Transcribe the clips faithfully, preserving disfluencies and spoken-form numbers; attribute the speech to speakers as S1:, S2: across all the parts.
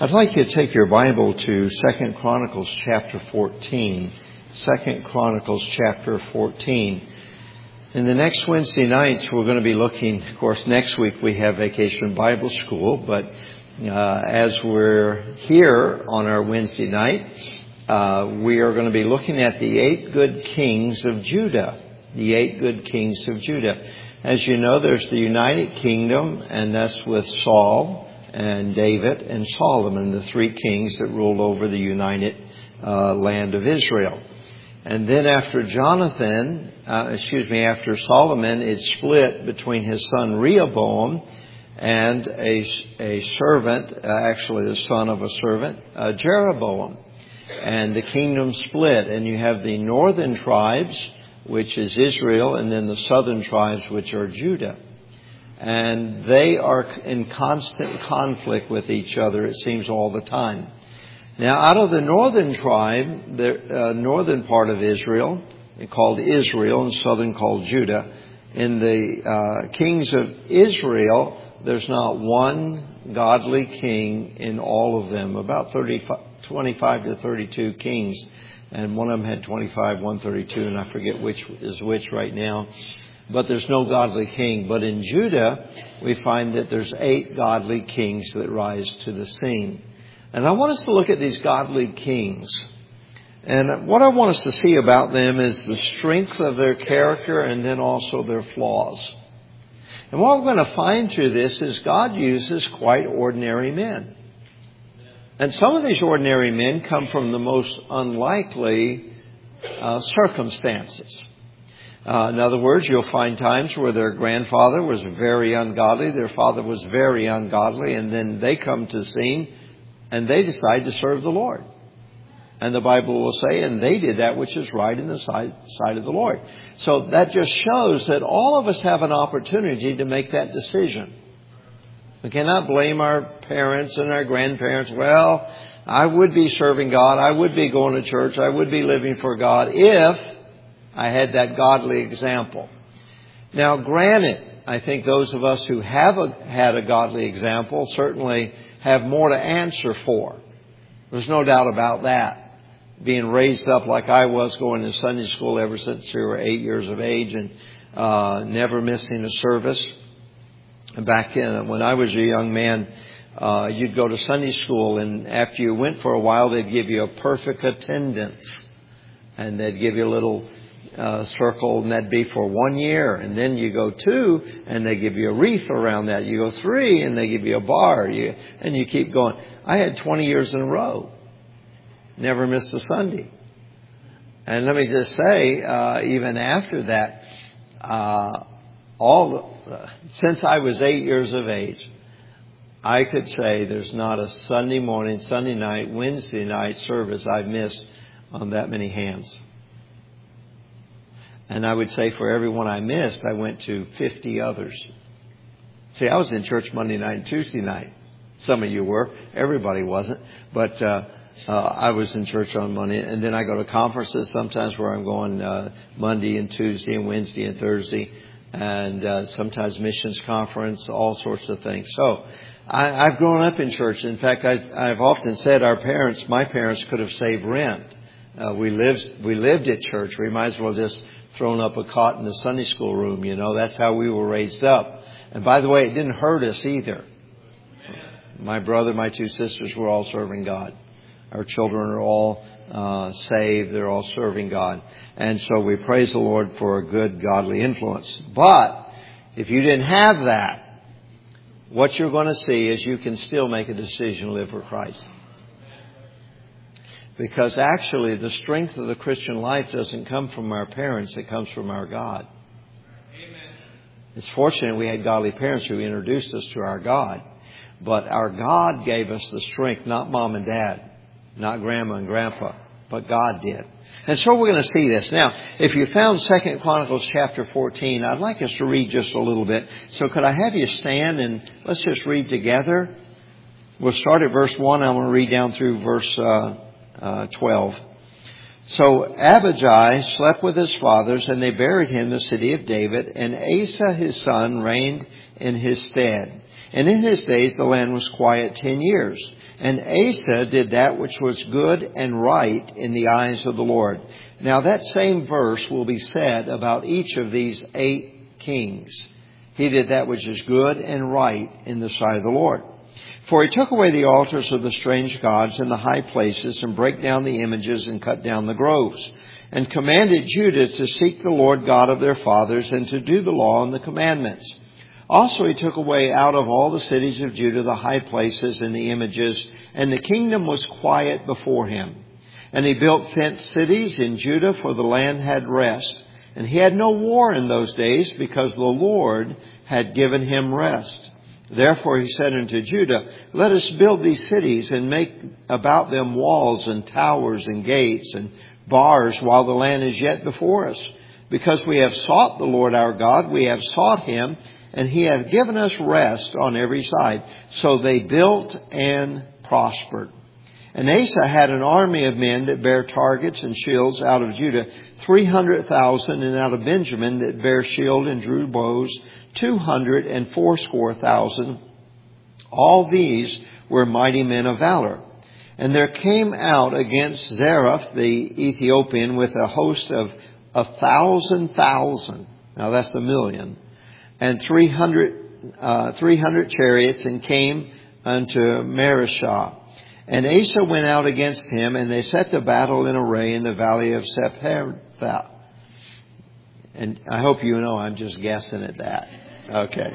S1: I'd like you to take your Bible to Second Chronicles chapter fourteen. Second Chronicles chapter fourteen. In the next Wednesday nights, we're going to be looking, of course, next week we have Vacation Bible School, but uh, as we're here on our Wednesday night, uh, we are going to be looking at the eight good kings of Judah. The eight good kings of Judah. As you know, there's the United Kingdom, and that's with Saul and David and Solomon, the three kings that ruled over the united uh, land of Israel. And then after Jonathan, uh, excuse me, after Solomon, it split between his son Rehoboam and a, a servant, uh, actually the son of a servant, uh, Jeroboam. And the kingdom split, and you have the northern tribes, which is Israel, and then the southern tribes, which are Judah. And they are in constant conflict with each other, it seems, all the time. Now, out of the northern tribe, the uh, northern part of Israel, called Israel, and southern called Judah, in the uh, kings of Israel, there's not one godly king in all of them. About thirty, twenty-five to thirty-two kings. And one of them had twenty-five, one thirty-two, and I forget which is which right now. But there's no godly king. But in Judah, we find that there's eight godly kings that rise to the scene. And I want us to look at these godly kings. And what I want us to see about them is the strength of their character and then also their flaws. And what we're going to find through this is God uses quite ordinary men. And some of these ordinary men come from the most unlikely uh, circumstances. Uh, in other words, you'll find times where their grandfather was very ungodly, their father was very ungodly, and then they come to the scene and they decide to serve the Lord. And the Bible will say, and they did that which is right in the sight, sight of the Lord. So that just shows that all of us have an opportunity to make that decision. We cannot blame our parents and our grandparents. Well, I would be serving God. I would be going to church. I would be living for God if I had that godly example. Now, granted, I think those of us who have a, had a godly example certainly have more to answer for. There's no doubt about that. Being raised up like I was, going to Sunday school ever since we were eight years of age and uh, never missing a service. Back in, when I was a young man, uh, you'd go to Sunday school, and after you went for a while, they'd give you a perfect attendance. And they'd give you a little uh, circle, and that'd be for one year. And then you go two, and they give you a wreath around that. You go three, and they give you a bar. You, and you keep going. I had twenty years in a row. Never missed a Sunday. And let me just say, uh, even after that, uh, all uh, since I was eight years of age, I could say there's not a Sunday morning, Sunday night, Wednesday night service I've missed on that many hands. And I would say for every one I missed, I went to fifty others. See, I was in church Monday night and Tuesday night. Some of you were. Everybody wasn't. But uh, uh, I was in church on Monday. And then I go to conferences sometimes where I'm going uh, Monday and Tuesday and Wednesday and Thursday. And uh, sometimes missions conference, all sorts of things. So I, I've grown up in church. In fact, I, I've often said our parents, my parents could have saved rent. Uh, we lived, we lived at church. We might as well just thrown up a cot in the Sunday school room. You know, that's how we were raised up. And by the way, it didn't hurt us either. My brother, my two sisters were all serving God. Our children are all uh, saved. They're all serving God. And so we praise the Lord for a good, godly influence. But if you didn't have that, what you're going to see is you can still make a decision to live for Christ. Because actually the strength of the Christian life doesn't come from our parents. It comes from our God. Amen. It's fortunate we had godly parents who introduced us to our God. But our God gave us the strength, not mom and dad, not grandma and grandpa, but God did. And so we're going to see this. Now, if you found Second Chronicles chapter fourteen, I'd like us to read just a little bit. So could I have you stand and let's just read together? We'll start at verse one. I'm going to read down through verse uh, uh, twelve. So Abijah slept with his fathers, and they buried him in the city of David, and Asa his son reigned in his stead. And in his days the land was quiet ten years. And Asa did that which was good and right in the eyes of the Lord. Now that same verse will be said about each of these eight kings. He did that which is good and right in the sight of the Lord. For he took away the altars of the strange gods in the high places, and brake down the images, and cut down the groves, and commanded Judah to seek the Lord God of their fathers, and to do the law and the commandments. Also he took away out of all the cities of Judah the high places and the images, and the kingdom was quiet before him. And he built fenced cities in Judah, for the land had rest. And he had no war in those days, because the Lord had given him rest. Therefore he said unto Judah, let us build these cities, and make about them walls and towers and gates and bars, while the land is yet before us. Because we have sought the Lord our God, we have sought him, and he hath given us rest on every side. So they built and prospered. And Asa had an army of men that bare targets and shields out of Judah, three hundred thousand, and out of Benjamin that bare shield and drew bows, two hundred and fourscore thousand. All these were mighty men of valor. And there came out against Zareph the Ethiopian with a host of a thousand thousand. Now that's a million. And three hundred, uh, three hundred chariots, and came unto Marishah. And Asa went out against him, and they set the battle in array in the valley of Sephartha. And I hope you know I'm just guessing at that. Okay.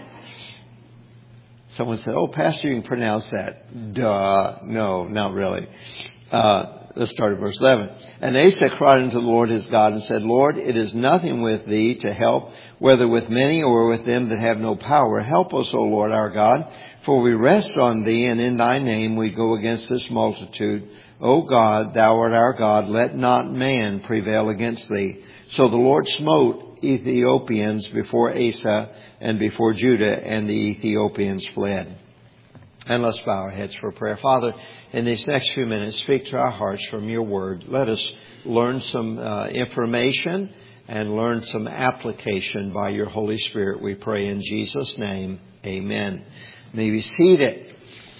S1: Someone said, oh, Pastor, you can pronounce that. Duh. No, not really. Uh, let's start at verse eleven. And Asa cried unto the Lord his God and said, Lord, it is nothing with thee to help, whether with many or with them that have no power. Help us, O Lord our God, for we rest on thee, and in thy name we go against this multitude. O God, thou art our God, let not man prevail against thee. So the Lord smote Ethiopians before Asa and before Judah, and the Ethiopians fled. And let's bow our heads for prayer. Father, in these next few minutes, speak to our hearts from your word. Let us learn some uh, information and learn some application by your Holy Spirit. We pray in Jesus' name. Amen. May be seated.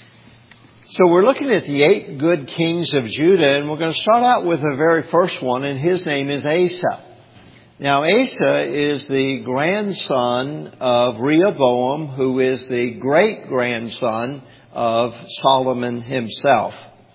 S1: So we're looking at the eight good kings of Judah, and we're going to start out with the very first one, and his name is Asa. Now, Asa is the grandson of Rehoboam, who is the great-grandson of Solomon himself.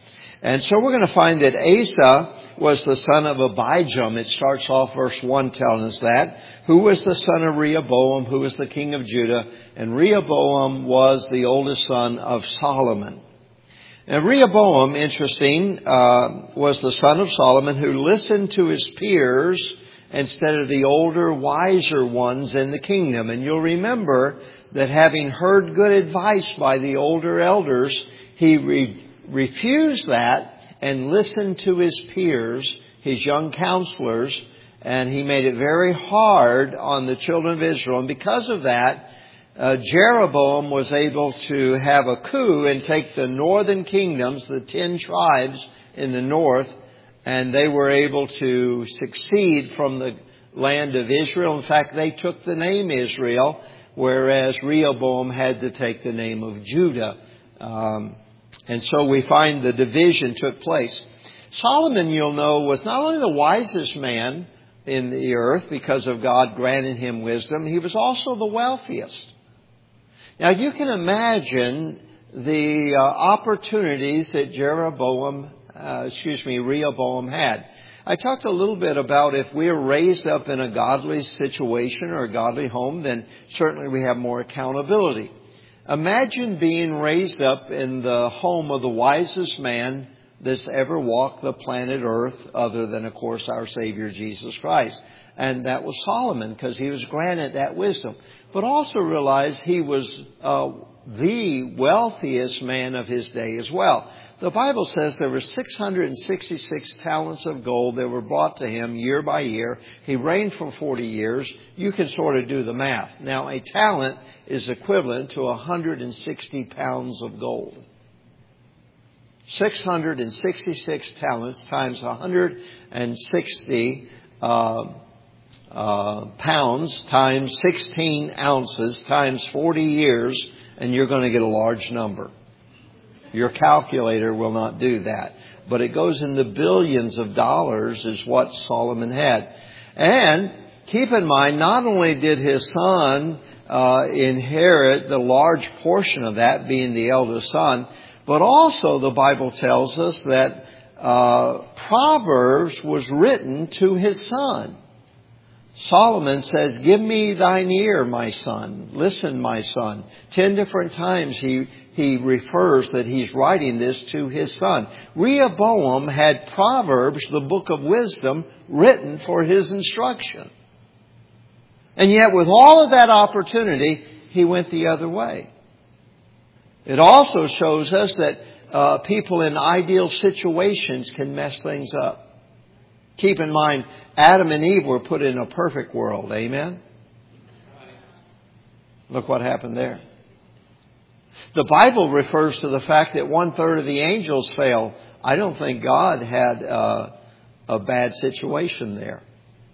S1: And so we're going to find that Asa was the son of Abijam. It starts off verse one telling us that. Who was the son of Rehoboam, who was the king of Judah. And Rehoboam was the oldest son of Solomon. Now, Rehoboam, interesting, uh, was the son of Solomon who listened to his peers instead of the older, wiser ones in the kingdom. And you'll remember that having heard good advice by the older elders, he re- refused that and listened to his peers, his young counselors, and he made it very hard on the children of Israel. And because of that, uh, Jeroboam was able to have a coup and take the northern kingdoms, the ten tribes in the north, and they were able to succeed from the land of Israel. In fact, they took the name Israel, whereas Rehoboam had to take the name of Judah. Um, and so we find the division took place. Solomon, you'll know, was not only the wisest man in the earth because of God granting him wisdom, he was also the wealthiest. Now, you can imagine the uh, opportunities that Jeroboam Uh, excuse me, Rehoboam had. I talked a little bit about if we're raised up in a godly situation or a godly home, then certainly we have more accountability. Imagine being raised up in the home of the wisest man that's ever walked the planet Earth, other than, of course, our Savior Jesus Christ. And that was Solomon, because he was granted that wisdom. But also realize he was uh, the wealthiest man of his day as well. The Bible says there were six hundred sixty-six talents of gold that were brought to him year by year. He reigned for forty years. You can sort of do the math. Now, a talent is equivalent to one hundred sixty pounds of gold. six hundred sixty-six talents times one hundred sixty uh, uh, pounds times sixteen ounces times forty years. and you're going to get a large number. Your calculator will not do that. But it goes in the billions of dollars is what Solomon had. And keep in mind, not only did his son uh, inherit the large portion of that, being the eldest son, but also the Bible tells us that uh, Proverbs was written to his son. Solomon says, give me thine ear, my son. Listen, my son. Ten different times he, he refers that he's writing this to his son. Rehoboam had Proverbs, the book of wisdom, written for his instruction. And yet with all of that opportunity, he went the other way. It also shows us that uh, people in ideal situations can mess things up. Keep in mind, Adam and Eve were put in a perfect world. Amen? Look what happened there. The Bible refers to the fact that one third of the angels fell. I don't think God had uh, a bad situation there.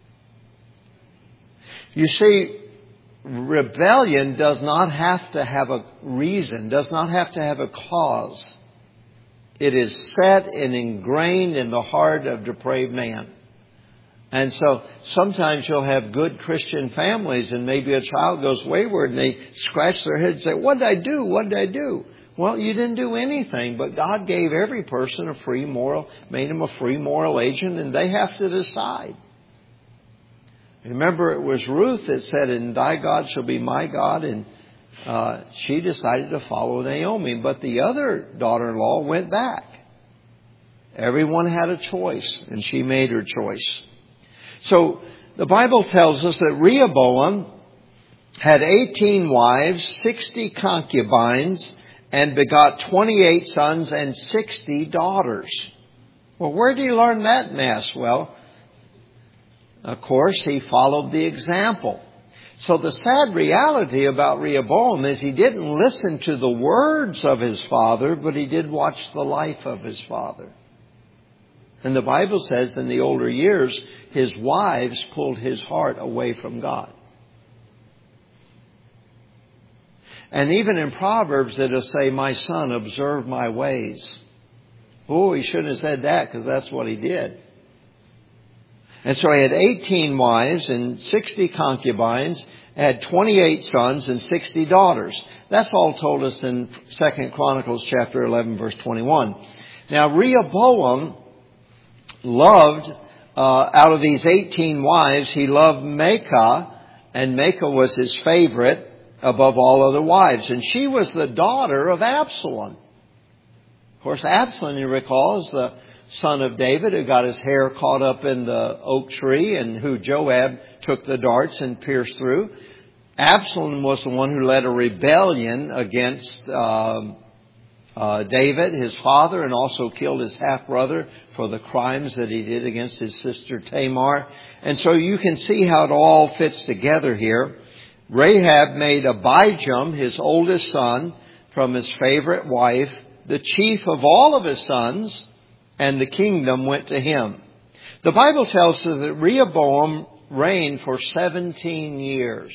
S1: You see, rebellion does not have to have a reason, does not have to have a cause. It is set and ingrained in the heart of depraved man. And so sometimes you'll have good Christian families and maybe a child goes wayward and they scratch their head and say, what did I do? What did I do? Well, you didn't do anything, but God gave every person a free moral, made them a free moral agent, and they have to decide. Remember, it was Ruth that said, and thy God shall be my God, and uh, she decided to follow Naomi, but the other daughter-in-law went back. Everyone had a choice, and she made her choice. So the Bible tells us that Rehoboam had eighteen wives, sixty concubines, and begot twenty-eight sons and sixty daughters. Well, where did he learn that mess? Well, of course, he followed the example. So the sad reality about Rehoboam is he didn't listen to the words of his father, but he did watch the life of his father. And the Bible says in the older years, his wives pulled his heart away from God. And even in Proverbs, it'll say, my son, observe my ways. Oh, he shouldn't have said that because that's what he did. And so he had eighteen wives and sixty concubines, had twenty-eight sons and sixty daughters. That's all told us in Second Chronicles chapter eleven, verse twenty-one. Now, Rehoboam loved, uh, out of these eighteen wives, he loved Maachah, and Maachah was his favorite above all other wives. And she was the daughter of Absalom. Of course, Absalom, you recall, is the son of David who got his hair caught up in the oak tree and who Joab took the darts and pierced through. Absalom was the one who led a rebellion against um, uh, David, his father, and also killed his half-brother for the crimes that he did against his sister Tamar. And so you can see how it all fits together here. Rahab made Abijam, his oldest son, from his favorite wife, the chief of all of his sons, and the kingdom went to him. The Bible tells us that Rehoboam reigned for seventeen years.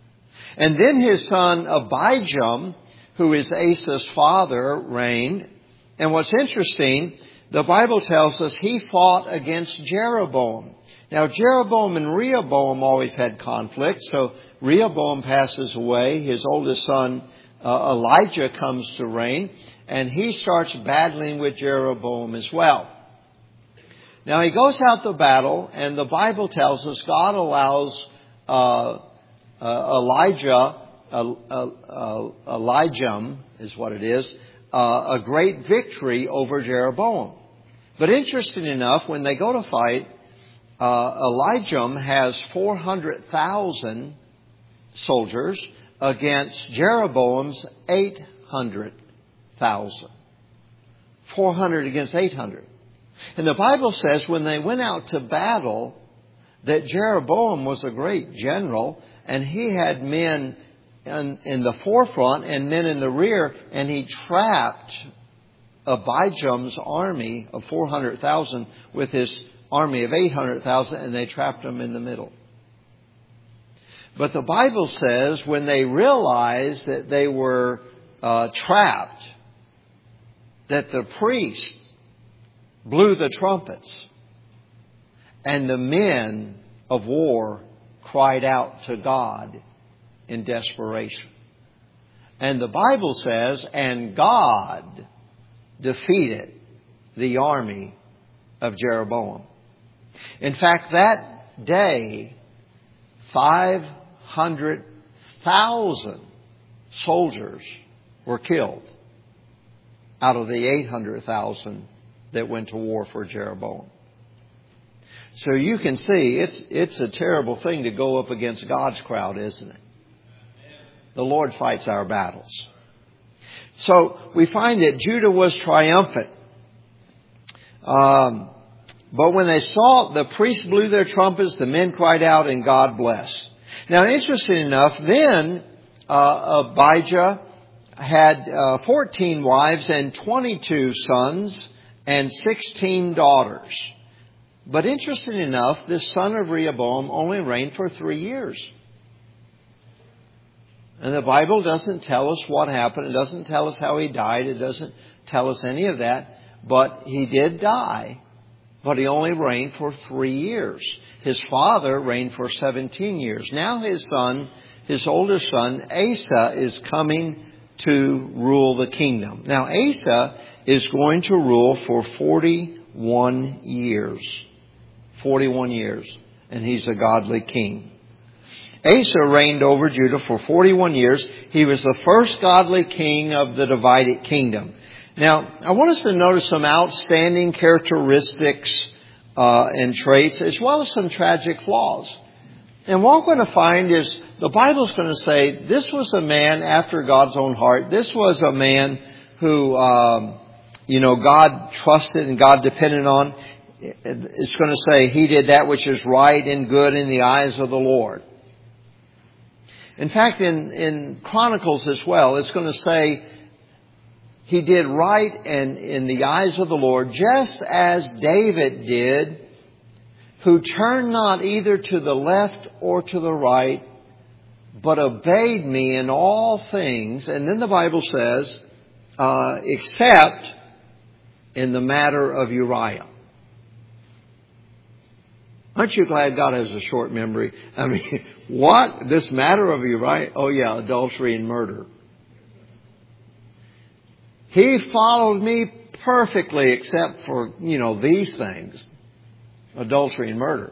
S1: And then his son Abijam, who is Asa's father, reigned. And what's interesting, the Bible tells us he fought against Jeroboam. Now, Jeroboam and Rehoboam always had conflict. So Rehoboam passes away. His oldest son, uh, Elijah, comes to reign. And he starts battling with Jeroboam as well. Now, he goes out to battle, and the Bible tells us God allows uh, uh, Elijah, uh, uh, uh, Elijah is what it is, uh, a great victory over Jeroboam. But interesting enough, when they go to fight, uh, Elijah has four hundred thousand soldiers against Jeroboam's eight hundred thousand. four hundred against eight hundred. And the Bible says when they went out to battle that Jeroboam was a great general and he had men in, in the forefront and men in the rear, and he trapped Abijam's army of four hundred thousand with his army of eight hundred thousand, and they trapped them in the middle. But the Bible says when they realized that they were uh, trapped that the priests blew the trumpets and the men of war cried out to God in desperation. And the Bible says, and God defeated the army of Jeroboam. In fact, that day, five hundred thousand soldiers were killed out of the eight hundred thousand that went to war for Jeroboam. So you can see it's it's a terrible thing to go up against God's crowd, isn't it? The Lord fights our battles. So we find that Judah was triumphant. Um, but when they saw the priests blew their trumpets, the men cried out, and God blessed. Now, interesting enough, then uh, Abijah had uh, fourteen wives and twenty-two sons and sixteen daughters. But interesting enough, this son of Rehoboam only reigned for three years. And the Bible doesn't tell us what happened. It doesn't tell us how he died. It doesn't tell us any of that. But he did die. But he only reigned for three years. His father reigned for seventeen years. Now his son, his older son, Asa, is coming to rule the kingdom. Now Asa is going to rule for forty-one years. forty-one years. And he's a godly king. Asa reigned over Judah for forty-one years. He was the first godly king of the divided kingdom. Now, I want us to notice some outstanding characteristics uh, and traits, as well as some tragic flaws. And what we're going to find is the Bible's going to say this was a man after God's own heart. This was a man who, um, you know, God trusted and God depended on. It's going to say he did that which is right and good in the eyes of the Lord. In fact, in, in Chronicles as well, it's going to say he did right and in the eyes of the Lord, just as David did, who turned not either to the left or to the right, but obeyed me in all things. And then the Bible says, uh, except in the matter of Uriah. Aren't you glad God has a short memory? I mean, what? This matter of Uriah? Oh yeah, adultery and murder. He followed me perfectly except for, you know, these things. Adultery and murder.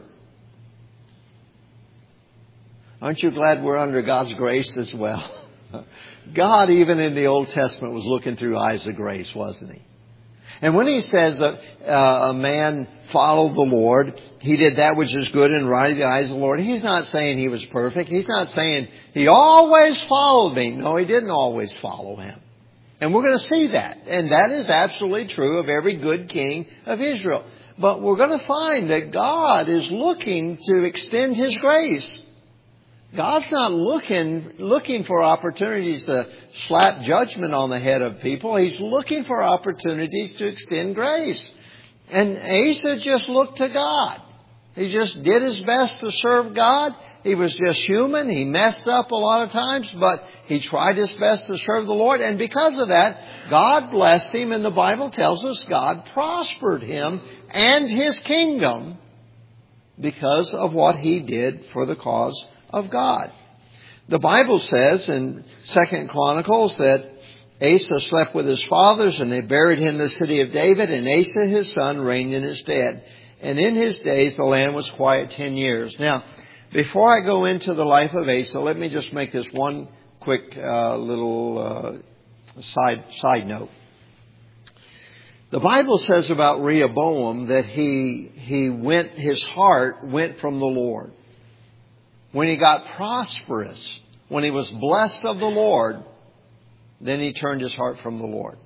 S1: Aren't you glad we're under God's grace as well? God, even in the Old Testament, was looking through eyes of grace, wasn't he? And when he says that uh, a man followed the Lord, he did that which is good and right in the eyes of the Lord, he's not saying he was perfect. He's not saying he always followed me. No, he didn't always follow him. And we're going to see that. And that is absolutely true of every good king of Israel. But we're going to find that God is looking to extend his grace. God's not looking looking for opportunities to slap judgment on the head of people. He's looking for opportunities to extend grace. And Asa just looked to God. He just did his best to serve God. He was just human. He messed up a lot of times, but he tried his best to serve the Lord. And because of that, God blessed him. And the Bible tells us God prospered him and his kingdom because of what he did for the cause of God. The Bible says in Second Chronicles that Asa slept with his fathers and they buried him in the city of David, and Asa his son reigned in his stead. And in his days the land was quiet ten years. Now, before I go into the life of Asa, let me just make this one quick uh, little uh, side side note. The Bible says about Rehoboam that he he went his heart went from the Lord. When he got prosperous, when he was blessed of the Lord, then he turned his heart from the Lord.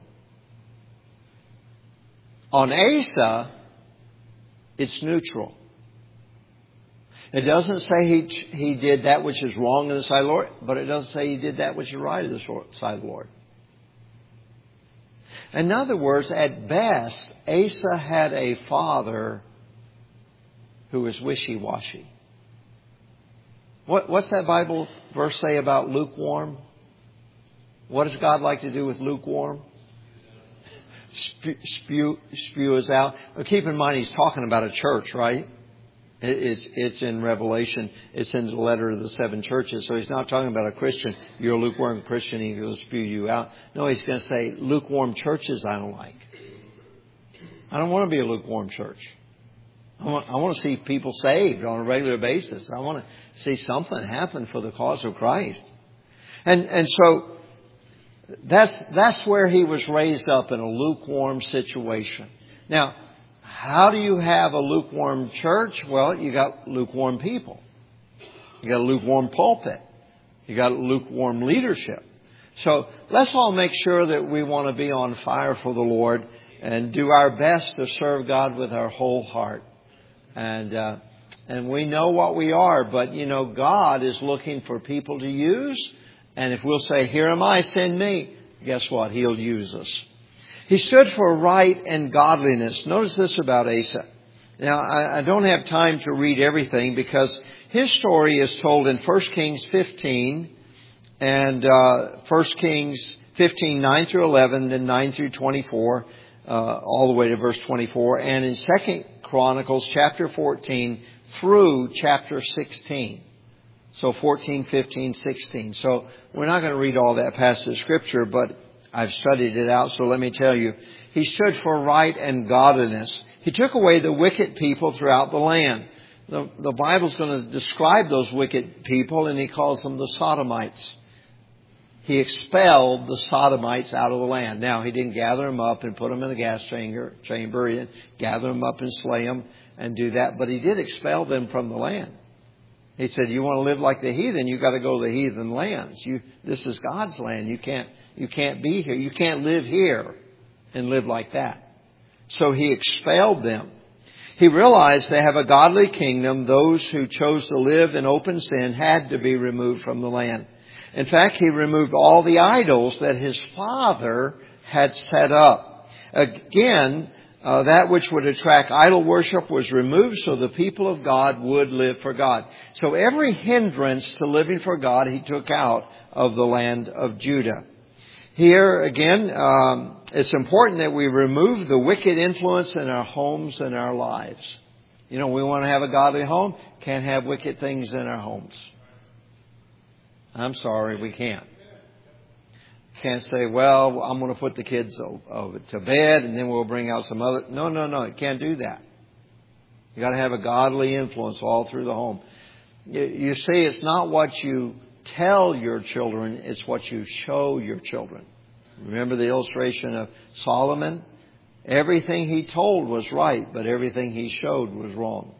S1: On Asa, it's neutral. It doesn't say he he did that which is wrong in the sight of the Lord, but it doesn't say he did that which is right in the sight of the Lord. In other words, at best, Asa had a father who was wishy-washy. What, what's that Bible verse say about lukewarm? What does God like to do with lukewarm? Spew, spew, spew us out. But keep in mind, he's talking about a church, right? It's, it's in Revelation. It's in the letter of the seven churches. So he's not talking about a Christian. You're a lukewarm Christian. He's going to spew you out. No, he's going to say lukewarm churches I don't like. I don't want to be a lukewarm church. I want, I want to see people saved on a regular basis. I want to see something happen for the cause of Christ. And, and so that's, that's where he was raised up, in a lukewarm situation. Now, how do you have a lukewarm church? Well, you got lukewarm people. You got a lukewarm pulpit. You got lukewarm leadership. So let's all make sure that we want to be on fire for the Lord and do our best to serve God with our whole heart. And uh, and we know what we are, but, you know, God is looking for people to use. And if we'll say, here am I, send me, guess what? He'll use us. He stood for right and godliness. Notice this about Asa. Now, I, I don't have time to read everything because his story is told in First Kings fifteen and uh, First Kings fifteen, nine through eleven, then nine through twenty-four, uh, all the way to verse twenty-four, and in Second Chronicles chapter fourteen through chapter sixteen. So fourteen, fifteen, sixteen. So we're not going to read all that passage of Scripture, but I've studied it out, so let me tell you. He stood for right and godliness. He took away the wicked people throughout the land. The, the Bible's going to describe those wicked people, and he calls them the Sodomites. He expelled the Sodomites out of the land. Now, he didn't gather them up and put them in a gas chamber, chamber. He didn't gather them up and slay them and do that, but he did expel them from the land. He said, you want to live like the heathen, you got to go to the heathen lands. You, this is God's land. You can't, you can't be here. You can't live here and live like that. So he expelled them. He realized they have a godly kingdom. Those who chose to live in open sin had to be removed from the land. In fact, he removed all the idols that his father had set up. Again, Uh, that which would attract idol worship was removed so the people of God would live for God. So every hindrance to living for God he took out of the land of Judah. Here again, um, it's important that we remove the wicked influence in our homes and our lives. You know, we want to have a godly home, can't have wicked things in our homes. I'm sorry, we can't. Can't say, well, I'm going to put the kids to bed and then we'll bring out some other. No, no, no. You can't do that. You got to have a godly influence all through the home. You see, it's not what you tell your children, it's what you show your children. Remember the illustration of Solomon? Everything he told was right, but everything he showed was wrong.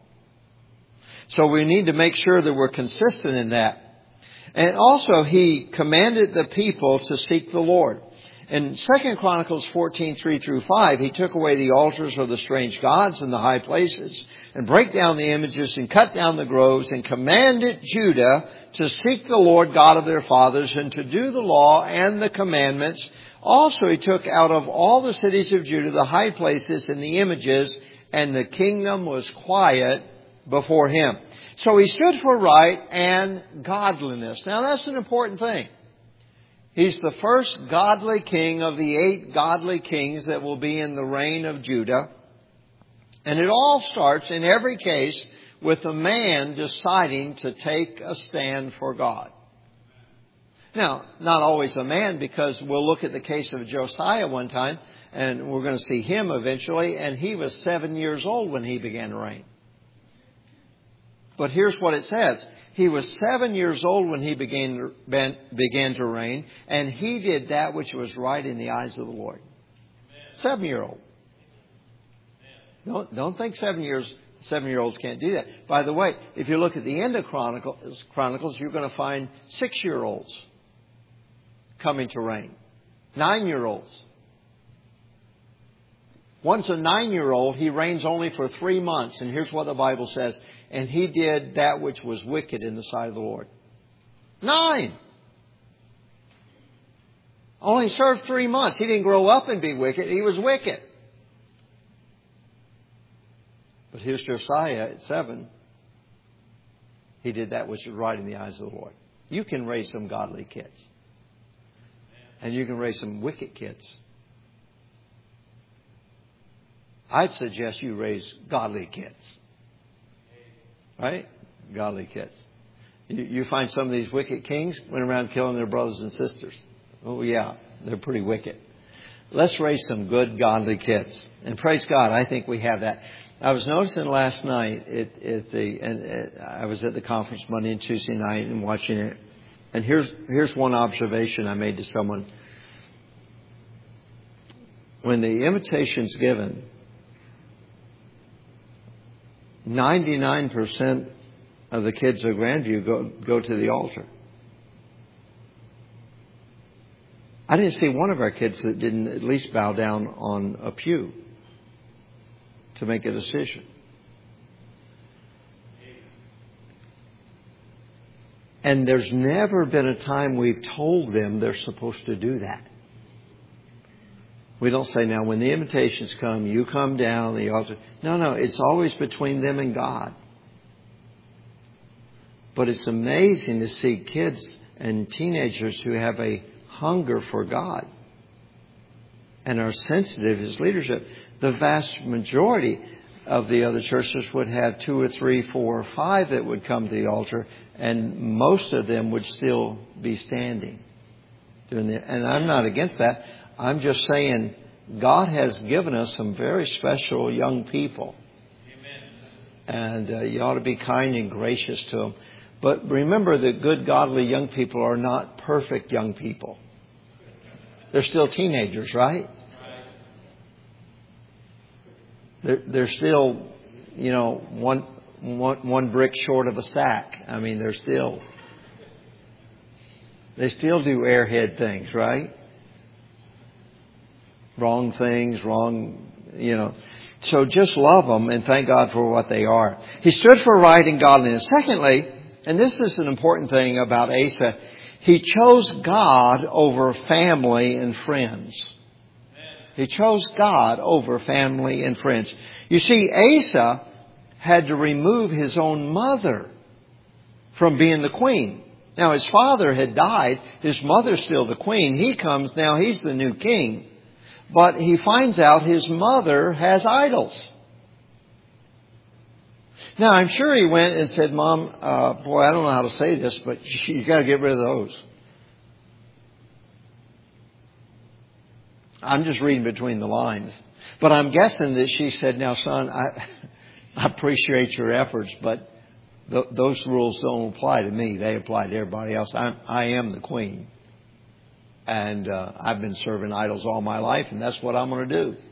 S1: So we need to make sure that we're consistent in that. And also, he commanded the people to seek the Lord. In Second Chronicles fourteen, three through five, he took away the altars of the strange gods and the high places, and break down the images and cut down the groves, and commanded Judah to seek the Lord God of their fathers and to do the law and the commandments. Also, he took out of all the cities of Judah the high places and the images, and the kingdom was quiet before him. So he stood for right and godliness. Now that's an important thing. He's the first godly king of the eight godly kings that will be in the reign of Judah. And it all starts in every case with a man deciding to take a stand for God. Now, not always a man, because we'll look at the case of Josiah one time and we're going to see him eventually, and he was seven years old when he began to reign. But here's what it says. He was seven years old when he began, began to reign, and he did that which was right in the eyes of the Lord. Seven-year-old. Don't, don't think seven years, seven-year-olds can't do that. By the way, if you look at the end of Chronicles, Chronicles, you're going to find six-year-olds coming to reign. Nine-year-olds. Once a nine-year-old, he reigns only for three months. And here's what the Bible says. And he did that which was wicked in the sight of the Lord. Nine! Only served three months. He didn't grow up and be wicked. He was wicked. But here's Josiah at seven. He did that which was right in the eyes of the Lord. You can raise some godly kids. And you can raise some wicked kids. I'd suggest you raise godly kids. Right? Godly kids. You, you find some of these wicked kings went around killing their brothers and sisters. Oh yeah, they're pretty wicked. Let's raise some good, godly kids. And praise God, I think we have that. I was noticing last night at, at the, and at, I was at the conference Monday and Tuesday night and watching it. And here's, here's one observation I made to someone. When the invitation's given, ninety-nine percent of the kids of Grandview go, go to the altar. I didn't see one of our kids that didn't at least bow down on a pew to make a decision. And there's never been a time we've told them they're supposed to do that. We don't say, now when the invitations come, you come down the altar. No, no, it's always between them and God. But it's amazing to see kids and teenagers who have a hunger for God and are sensitive to His leadership. The vast majority of the other churches would have two or three, four or five that would come to the altar, and most of them would still be standing. Doing the, and I'm not against that. I'm just saying God has given us some very special young people. Amen. And uh, you ought to be kind and gracious to them. But remember that good, godly young people are not perfect young people. They're still teenagers, right? They're, they're still, you know, one, one, one brick short of a sack. I mean, they're still, they still do airhead things, right? Wrong things, wrong, you know. So just love them and thank God for what they are. He stood for right and godliness. Secondly, and this is an important thing about Asa, he chose God over family and friends. He chose God over family and friends. You see, Asa had to remove his own mother from being the queen. Now, his father had died. His mother's still the queen. He comes, now he's the new king. But he finds out his mother has idols. Now, I'm sure he went and said, Mom, uh, boy, I don't know how to say this, but you got to get rid of those. I'm just reading between the lines. But I'm guessing that she said, now, son, I, I appreciate your efforts, but th- those rules don't apply to me. They apply to everybody else. I'm, I am the queen. And uh, I've been serving idols all my life, and that's what I'm going to do.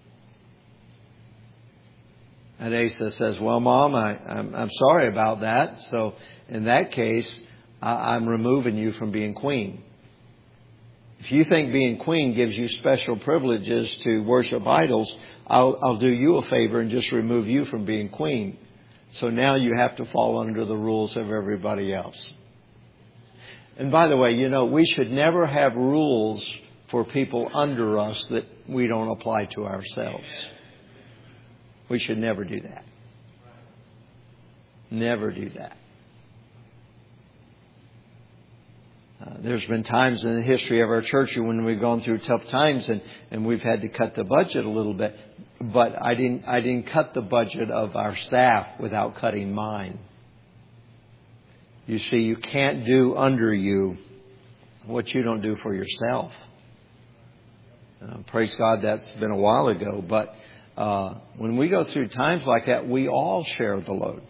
S1: And Asa says, well, Mom, I, I'm, I'm sorry about that. So in that case, I, I'm removing you from being queen. If you think being queen gives you special privileges to worship idols, I'll, I'll do you a favor and just remove you from being queen. So now you have to fall under the rules of everybody else. And by the way, you know, we should never have rules for people under us that we don't apply to ourselves. We should never do that. Never do that. Uh, there's been times in the history of our church when we've gone through tough times and, and we've had to cut the budget a little bit. But I didn't, I didn't cut the budget of our staff without cutting mine. You see, you can't do under you what you don't do for yourself. Uh, praise God, that's been a while ago. But uh, when we go through times like that, we all share the load.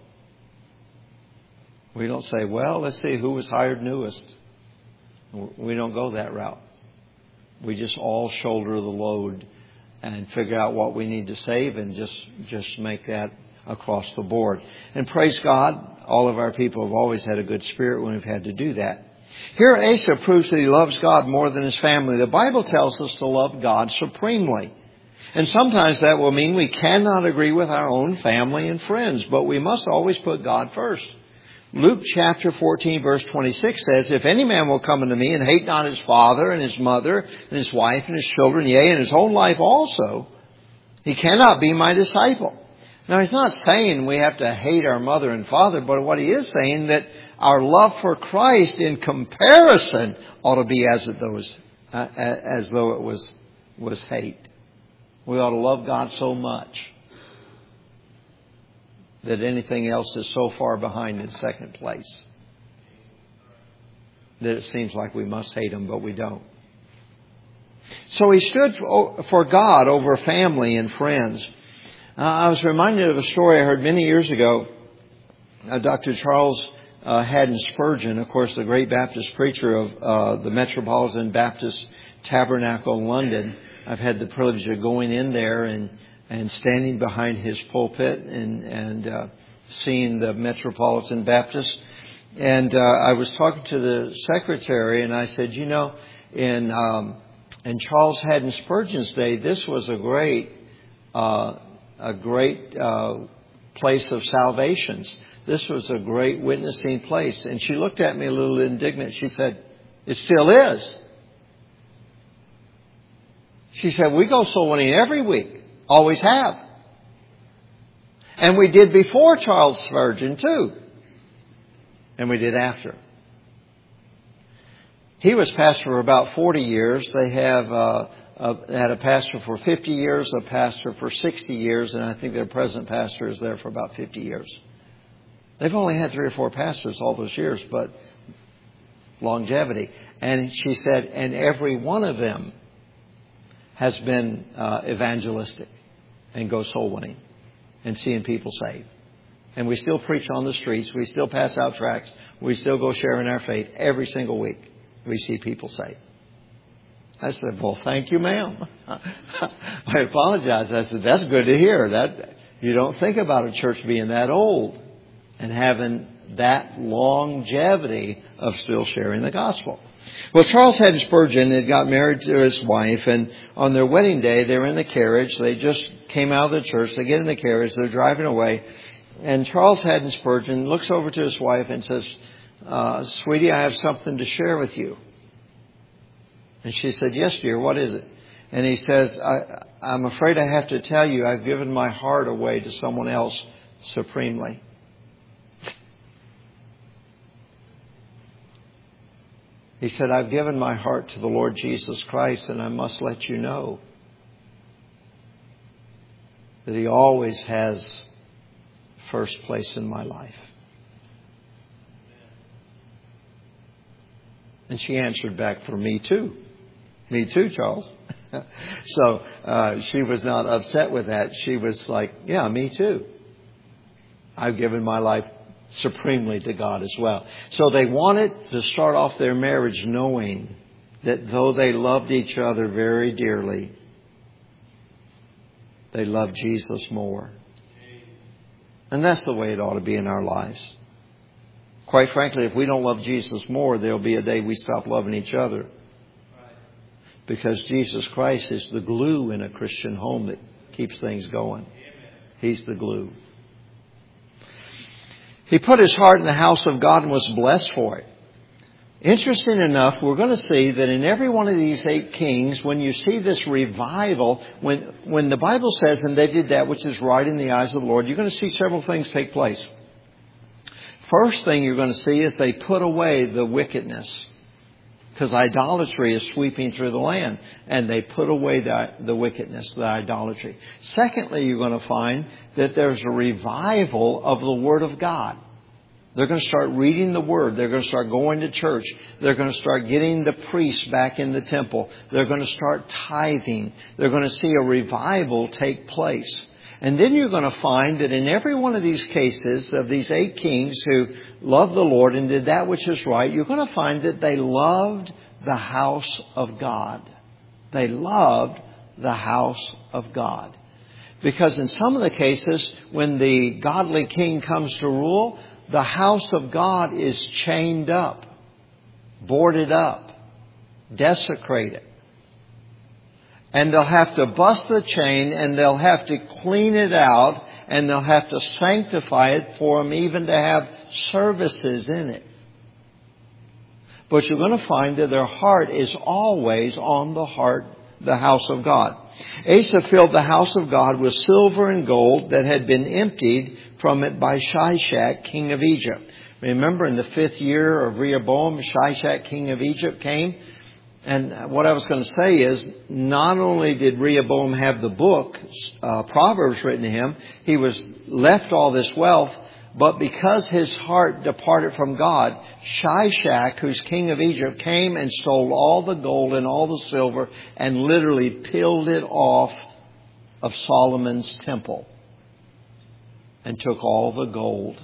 S1: We don't say, well, let's see who was hired newest. We don't go that route. We just all shoulder the load and figure out what we need to save and just, just make that across the board. And praise God, all of our people have always had a good spirit when we've had to do that. Here Asa proves that he loves God more than his family. The Bible tells us to love God supremely. And sometimes that will mean we cannot agree with our own family and friends, but we must always put God first. Luke chapter fourteen verse twenty-six says, if any man will come unto me and hate not his father and his mother and his wife and his children, yea, and his own life also, he cannot be my disciple. Now, he's not saying we have to hate our mother and father, but what he is saying that our love for Christ in comparison ought to be as those uh, as though it was was hate. We ought to love God so much that anything else is so far behind in second place that it seems like we must hate Him, but we don't. So he stood for God over family and friends. Uh, I was reminded of a story I heard many years ago. Uh, Doctor Charles uh, Haddon Spurgeon, of course, the great Baptist preacher of uh, the Metropolitan Baptist Tabernacle in London. I've had the privilege of going in there and, and standing behind his pulpit and, and uh, seeing the Metropolitan Baptist. And uh, I was talking to the secretary, and I said, you know, in um, in Charles Haddon Spurgeon's day, this was a great uh, a great uh, place of salvations. This was a great witnessing place. And she looked at me a little indignant. She said, "It still is." She said, "We go soul winning every week, always have, and we did before Charles Spurgeon too." And we did after. He was pastor for about forty years. They have uh, uh, had a pastor for fifty years, a pastor for sixty years, and I think their present pastor is there for about fifty years. They've only had three or four pastors all those years, but longevity. And she said, and every one of them has been uh, evangelistic and go soul winning and seeing people saved. And we still preach on the streets. We still pass out tracts. We still go sharing our faith every single week. We see people saved. I said, well, thank you, ma'am. I apologize. I said, that's good to hear. That you don't think about a church being that old and having that longevity of still sharing the gospel. Well, Charles Haddon Spurgeon had got married to his wife, and on their wedding day, they were in the carriage. They just came out of the church. They get in the carriage. They're driving away. And Charles Haddon Spurgeon looks over to his wife and says, uh, sweetie, I have something to share with you. And she said, yes, dear, what is it? And he says, I, I'm afraid I have to tell you, I've given my heart away to someone else supremely. He said, I've given my heart to the Lord Jesus Christ, and I must let you know that He always has first place in my life. And she answered back, for me too. Me too, Charles. so uh, she was not upset with that. She was like, yeah, me too. I've given my life supremely to God as well. So they wanted to start off their marriage knowing that though they loved each other very dearly, they loved Jesus more. And that's the way it ought to be in our lives. Quite frankly, if we don't love Jesus more, there'll be a day we stop loving each other. Because Jesus Christ is the glue in a Christian home that keeps things going. He's the glue. He put his heart in the house of God and was blessed for it. Interesting enough, we're going to see that in every one of these eight kings, when you see this revival, when when the Bible says, and they did that which is right in the eyes of the Lord, you're going to see several things take place. First thing you're going to see is they put away the wickedness. Because idolatry is sweeping through the land. And they put away the, the wickedness, the idolatry. Secondly, you're going to find that there's a revival of the Word of God. They're going to start reading the Word. They're going to start going to church. They're going to start getting the priests back in the temple. They're going to start tithing. They're going to see a revival take place. And then you're going to find that in every one of these cases of these eight kings who loved the Lord and did that which is right, you're going to find that they loved the house of God. They loved the house of God. Because in some of the cases, when the godly king comes to rule, the house of God is chained up, boarded up, desecrated. And they'll have to bust the chain and they'll have to clean it out and they'll have to sanctify it for them even to have services in it. But you're going to find that their heart is always on the heart, the house of God. Asa filled the house of God with silver and gold that had been emptied from it by Shishak, king of Egypt. Remember, in the fifth year of Rehoboam, Shishak, king of Egypt, came And what I was going to say is, not only did Rehoboam have the book, uh, Proverbs written to him, he was left all this wealth, but because his heart departed from God, Shishak, who's king of Egypt, came and stole all the gold and all the silver and literally peeled it off of Solomon's temple and took all the gold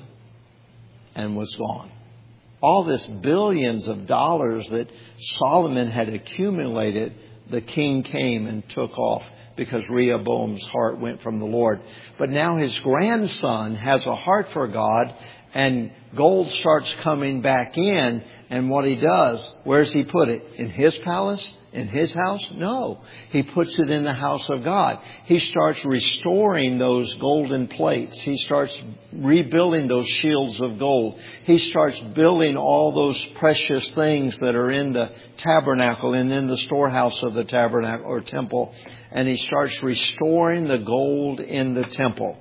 S1: and was gone. All this billions of dollars that Solomon had accumulated, the king came and took off because Rehoboam's heart went from the Lord. But now his grandson has a heart for God, and gold starts coming back in. And what he does, where's he put it? In his palace? In his house? No. He puts it in the house of God. He starts restoring those golden plates. He starts rebuilding those shields of gold. He starts building all those precious things that are in the tabernacle and in the storehouse of the tabernacle or temple. And he starts restoring the gold in the temple.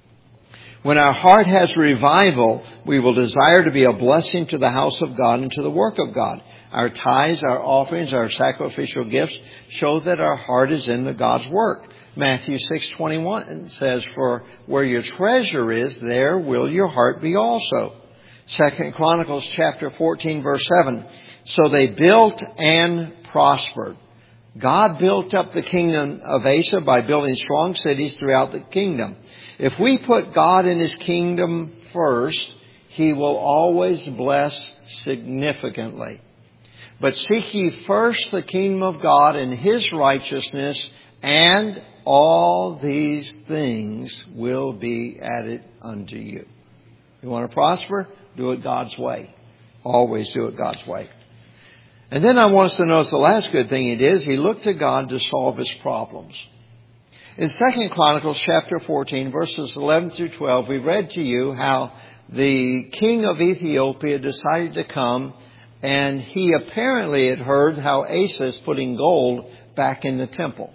S1: When our heart has revival, we will desire to be a blessing to the house of God and to the work of God. Our tithes, our offerings, our sacrificial gifts show that our heart is in the God's work. Matthew six twenty-one says, "For where your treasure is, there will your heart be also." Second Chronicles chapter fourteen verse seven. "So they built and prospered." God built up the kingdom of Asa by building strong cities throughout the kingdom. If we put God in His kingdom first, He will always bless significantly. But seek ye first the kingdom of God and His righteousness, and all these things will be added unto you. You want to prosper? Do it God's way. Always do it God's way. And then I want us to notice the last good thing He did is He looked to God to solve His problems. In Second Chronicles chapter fourteen, verses eleven through twelve, we read to you how the king of Ethiopia decided to come, and he apparently had heard how Asa is putting gold back in the temple.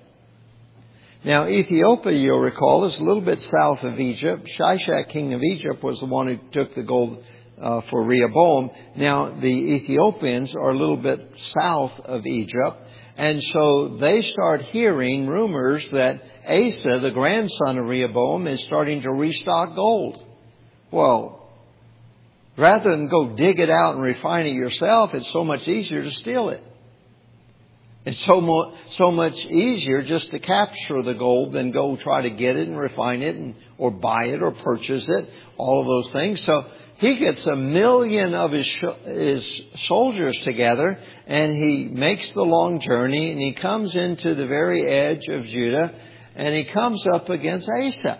S1: Now, Ethiopia, you'll recall, is a little bit south of Egypt. Shishak, king of Egypt, was the one who took the gold uh, for Rehoboam. Now, the Ethiopians are a little bit south of Egypt. And so they start hearing rumors that Asa, the grandson of Rehoboam, is starting to restock gold. Well, rather than go dig it out and refine it yourself, it's so much easier to steal it. It's so, mo- so much easier just to capture the gold than go try to get it and refine it and, or buy it or purchase it, all of those things. So he gets a million of his, sh- his soldiers together, and he makes the long journey, and he comes into the very edge of Judah, and he comes up against Asa.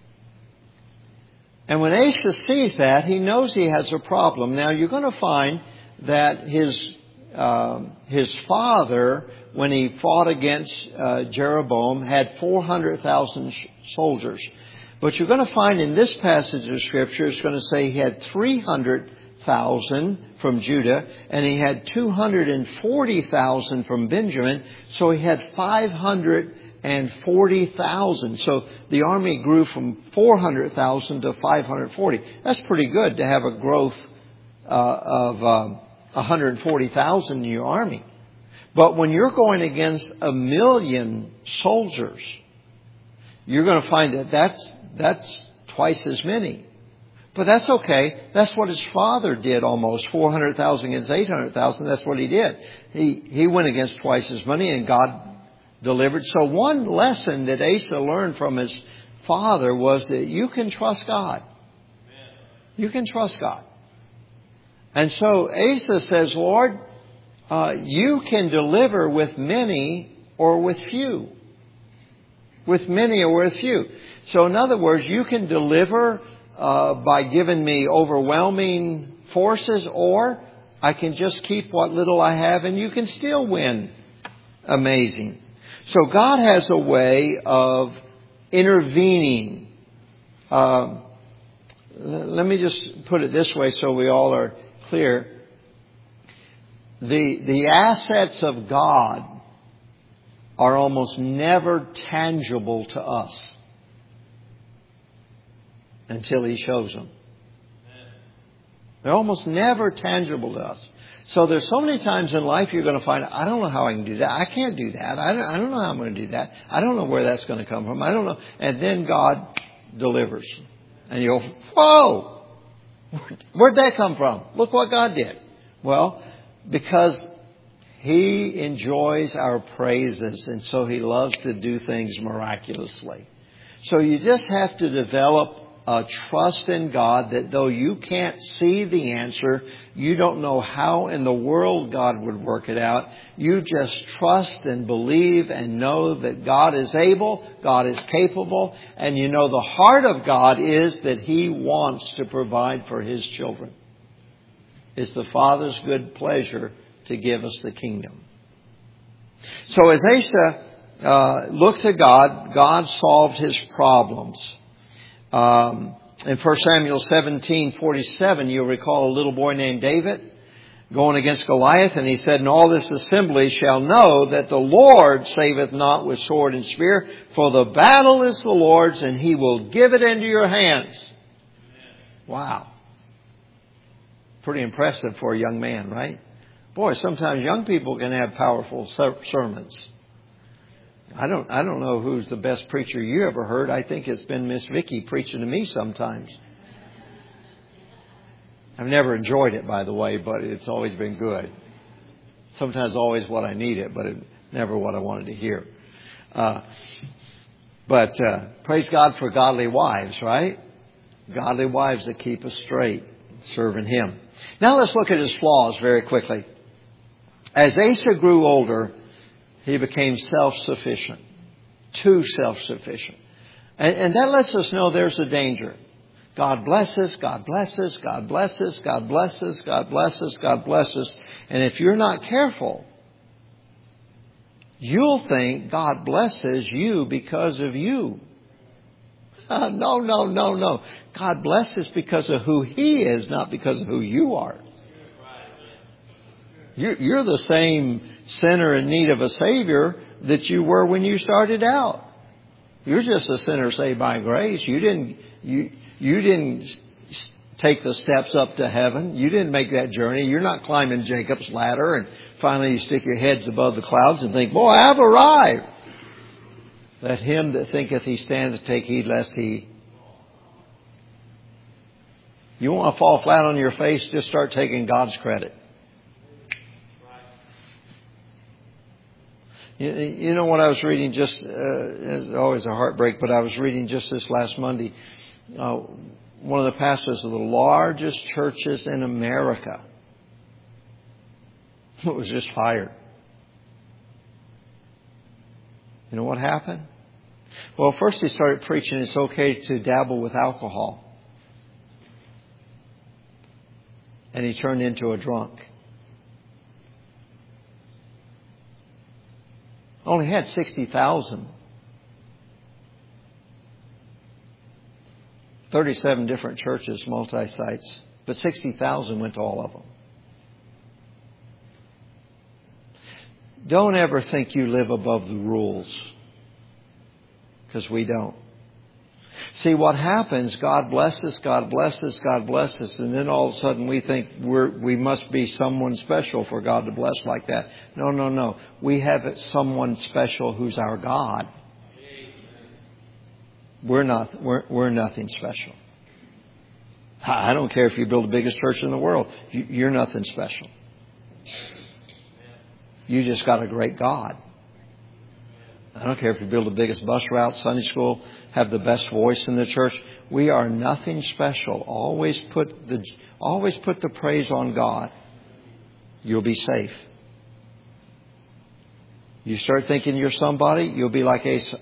S1: And when Asa sees that, he knows he has a problem. Now, you're going to find that his uh, his father, when he fought against uh, Jeroboam, had four hundred thousand sh- soldiers. But you're going to find in this passage of Scripture, it's going to say he had three hundred thousand from Judah, and he had two hundred forty thousand from Benjamin. So he had five hundred and forty thousand. So the army grew from four hundred thousand to five hundred forty. That's pretty good to have a growth uh, of uh, one hundred forty thousand in your army. But when you're going against a million soldiers, you're going to find that that's, that's twice as many. But that's okay. That's what his father did almost. four hundred thousand against eight hundred thousand. That's what he did. He, he went against twice as many, and God delivered. So one lesson that Asa learned from his father was that you can trust God. You can trust God. And so Asa says, Lord, uh, you can deliver with many or with few. With many or with few. So in other words, you can deliver uh, by giving me overwhelming forces, or I can just keep what little I have and you can still win. Amazing. So God has a way of intervening. Uh, let me just put it this way so we all are clear. The, the assets of God are almost never tangible to us until He shows them. They're almost never tangible to us. So there's so many times in life you're going to find, I don't know how I can do that. I can't do that. I don't, I don't know how I'm going to do that. I don't know where that's going to come from. I don't know. And then God delivers. And you go, whoa! Where'd that come from? Look what God did. Well, because He enjoys our praises, and so He loves to do things miraculously. So you just have to develop a trust in God that though you can't see the answer, you don't know how in the world God would work it out, you just trust and believe and know that God is able, God is capable, and you know the heart of God is that He wants to provide for His children. It's the Father's good pleasure to give us the kingdom. So as Asa uh, looked to God, God solved his problems. Um, in First Samuel seventeen forty-seven, you'll recall a little boy named David going against Goliath, and he said, "And all this assembly shall know that the Lord saveth not with sword and spear, for the battle is the Lord's, and He will give it into your hands." Wow. Pretty impressive for a young man, right? Boy, sometimes young people can have powerful sermons. I don't, I don't know who's the best preacher you ever heard. I think it's been Miss Vicky preaching to me sometimes. I've never enjoyed it, by the way, but it's always been good. Sometimes always what I needed, but it, never what I wanted to hear. Uh, but uh, praise God for godly wives, right? Godly wives that keep us straight, serving Him. Now let's look at his flaws very quickly. As Asa grew older, he became self-sufficient. Too self-sufficient. And, and that lets us know there's a danger. God blesses, God blesses, God blesses, God blesses, God blesses, God blesses. And if you're not careful, you'll think God blesses you because of you. Uh, no, no, no, no. God blesses because of who He is, not because of who you are. You're the same sinner in need of a Savior that you were when you started out. You're just a sinner saved by grace. You didn't, you, you didn't take the steps up to heaven. You didn't make that journey. You're not climbing Jacob's ladder and finally you stick your heads above the clouds and think, boy, I've arrived. Let him that thinketh he standeth take heed lest he... You want to fall flat on your face, just start taking God's credit. You know what I was reading just, uh, it's always a heartbreak, but I was reading just this last Monday. Uh, one of the pastors of the largest churches in America was just fired. You know what happened? Well, first he started preaching it's okay to dabble with alcohol. And he turned into a drunk. Only had sixty thousand. thirty-seven different churches, multi-sites. But sixty thousand went to all of them. Don't ever think you live above the rules. Because we don't. See, what happens, God blesses, God blesses, God blesses, and then all of a sudden we think we're, we must be someone special for God to bless like that. No, no, no. We have someone special who's our God. We're not, we're, we're nothing special. I don't care if you build the biggest church in the world. You're nothing special. You just got a great God. I don't care if you build the biggest bus route, Sunday school, have the best voice in the church. We are nothing special. Always put the, always put the praise on God. You'll be safe. You start thinking you're somebody, you'll be like Asa.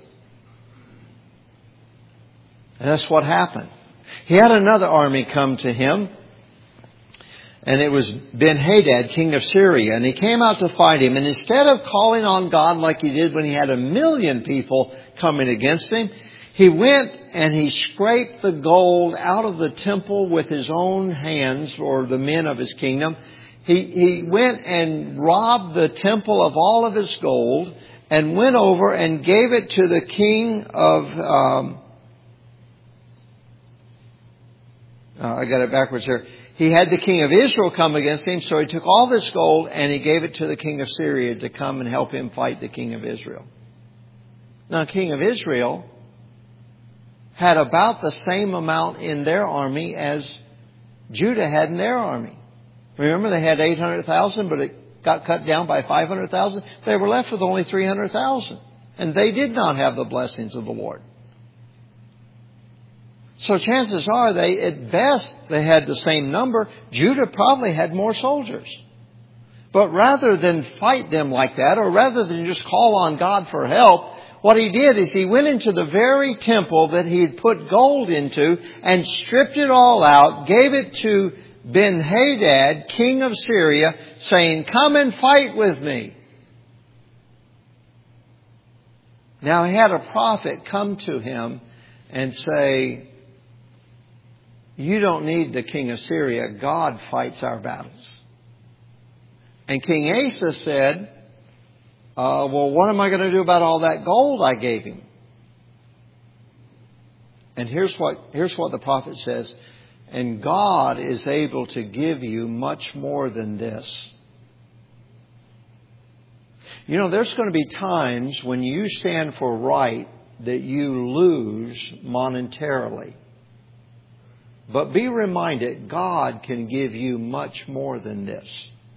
S1: And that's what happened. He had another army come to him. And it was Ben-Hadad, king of Syria. And he came out to fight him. And instead of calling on God like he did when he had a million people coming against him, he went and he scraped the gold out of the temple with his own hands, or the men of his kingdom. He, he went and robbed the temple of all of its gold and went over and gave it to the king of... Um, uh, I got it backwards here. he had the king of Israel come against him, so he took all this gold and he gave it to the king of Syria to come and help him fight the king of Israel. Now, the king of Israel had about the same amount in their army as Judah had in their army. Remember, they had eight hundred thousand, but it got cut down by five hundred thousand. They were left with only three hundred thousand. And they did not have the blessings of the Lord. So chances are they, at best, they had the same number. Judah probably had more soldiers. But rather than fight them like that, or rather than just call on God for help, what he did is he went into the very temple that he had put gold into and stripped it all out, gave it to Ben-Hadad, king of Syria, saying, "Come and fight with me." Now he had a prophet come to him and say, "You don't need the king of Syria. God fights our battles." And King Asa said, uh, well, what am I going to do about all that gold I gave him? And here's what, here's what the prophet says. "And God is able to give you much more than this." You know, there's going to be times when you stand for right that you lose monetarily. But be reminded, God can give you much more than this.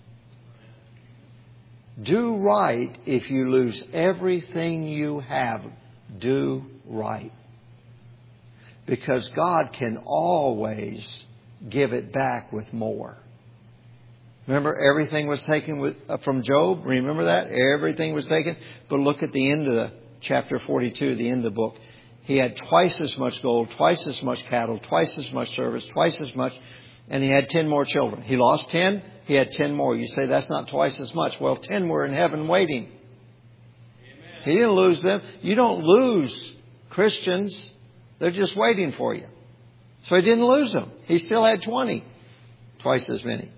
S1: Do right if you lose everything you have. Do right. Because God can always give it back with more. Remember, everything was taken with, uh, from Job? Remember that? Everything was taken. But look at the end of the chapter forty-two, the end of the book. He had twice as much gold, twice as much cattle, twice as much service, twice as much. And he had ten more children. He lost ten. He had ten more. You say that's not twice as much. Well, ten were in heaven waiting. Amen. He didn't lose them. You don't lose Christians. They're just waiting for you. So he didn't lose them. He still had twenty. Twice as many.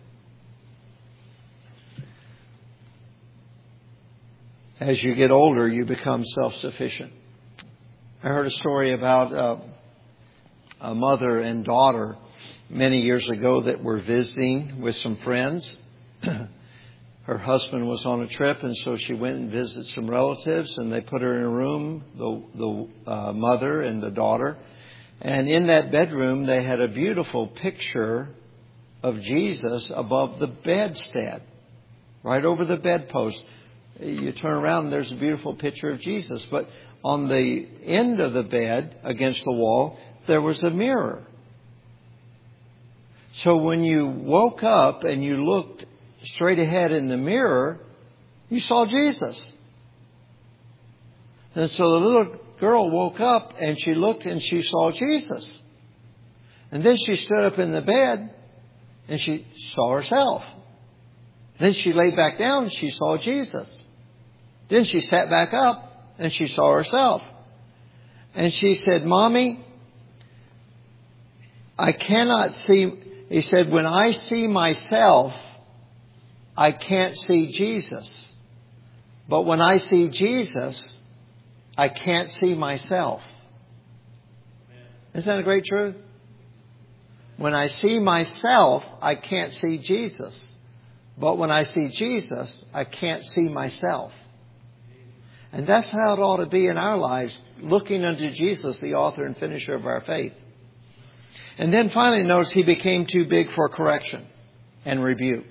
S1: As you get older, you become self-sufficient. I heard a story about uh, a mother and daughter many years ago that were visiting with some friends. Her husband was on a trip, and so she went and visited some relatives, and they put her in a room, the, the uh, mother and the daughter. And in that bedroom, they had a beautiful picture of Jesus above the bedstead, right over the bedpost. You turn around and there's a beautiful picture of Jesus. But on the end of the bed, against the wall, there was a mirror. So when you woke up and you looked straight ahead in the mirror, you saw Jesus. And so the little girl woke up and she looked and she saw Jesus. And then she stood up in the bed and she saw herself. Then she laid back down and she saw Jesus. Then she sat back up and she saw herself. And she said, "Mommy, I cannot see," he said, "when I see myself, I can't see Jesus. But when I see Jesus, I can't see myself." Isn't that a great truth? When I see myself, I can't see Jesus. But when I see Jesus, I can't see myself. And that's how it ought to be in our lives, looking unto Jesus, the author and finisher of our faith. And then finally, notice he became too big for correction and rebuke.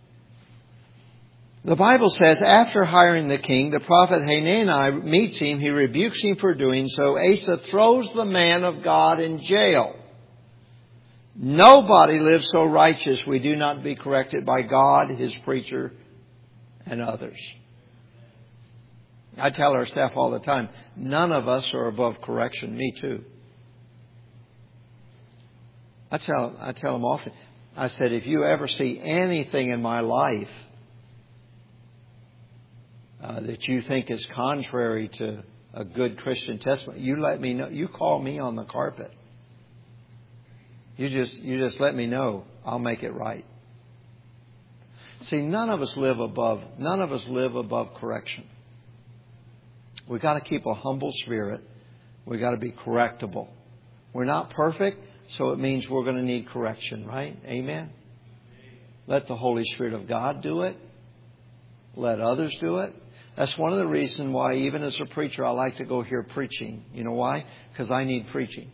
S1: The Bible says, after hiring the king, the prophet Hanani meets him. He rebukes him for doing so. Asa throws the man of God in jail. Nobody lives so righteous we do not be corrected by God, His preacher, and others. I tell our staff all the time, none of us are above correction. Me too. I tell, I tell them often, I said, if you ever see anything in my life uh, that you think is contrary to a good Christian testimony, you let me know. You call me on the carpet. You just, you just let me know. I'll make it right. See, none of us live above, none of us live above correction. We've got to keep a humble spirit. We've got to be correctable. We're not perfect, so it means we're going to need correction, right? Amen? Let the Holy Spirit of God do it. Let others do it. That's one of the reasons why, even as a preacher, I like to go hear preaching. You know why? Because I need preaching.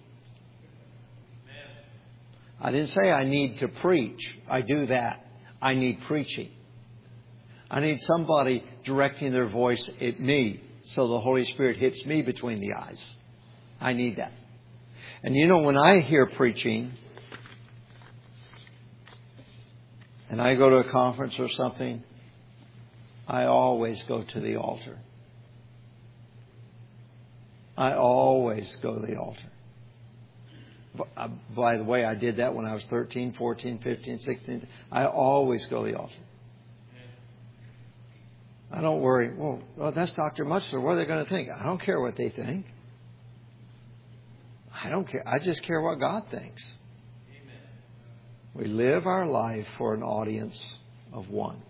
S1: I didn't say I need to preach. I do that. I need preaching. I need somebody directing their voice at me so the Holy Spirit hits me between the eyes. I need that. And you know, when I hear preaching and I go to a conference or something, I always go to the altar. I always go to the altar. By the way, I did that when I was thirteen, fourteen, fifteen, sixteen. I always go to the altar. I don't worry, well, well that's Doctor Mutchler. What are they going to think? I don't care what they think. I don't care. I just care what God thinks. Amen. We live our life for an audience of one.